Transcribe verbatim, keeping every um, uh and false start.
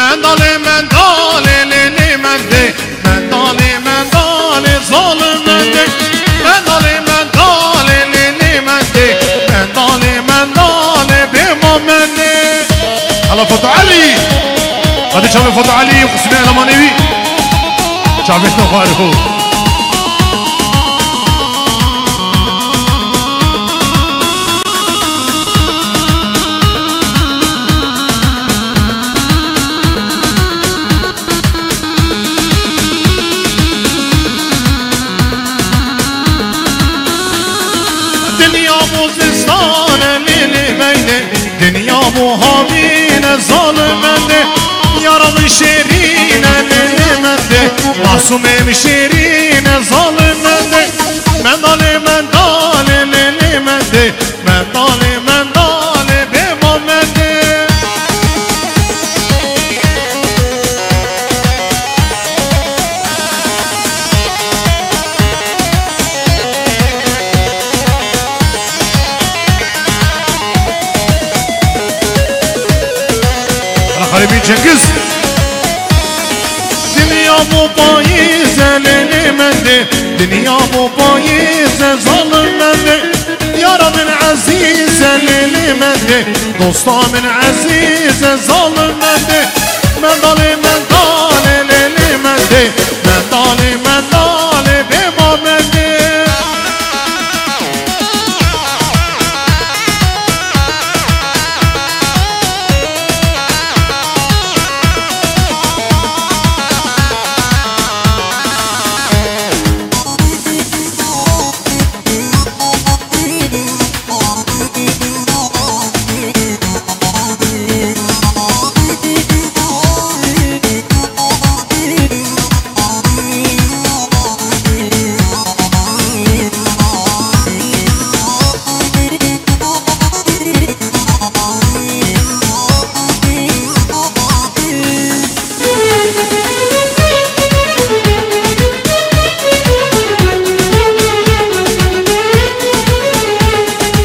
مندالی مندالی لیلی منده مندالی مندالی ظالم منده مندالی مندالی لیلی منده مندالی مندالی بما منده هلا فتو علي هذا شافي فتو علي وقسمين لمانيوي شافيتنا خارجو دنیا بو هامین ظالمنده یارم شیرین لیمنده معصومم شیرین ظالمنده مندالی مندالی لیمنده مندالی مندالی بمامنده خريبين جنكز دنيا مو بايزة للي منده دنيا مو بايزة ظلم منده يارا من عزيزة للي منده دوستا من عزيزة ظلم منده مندالي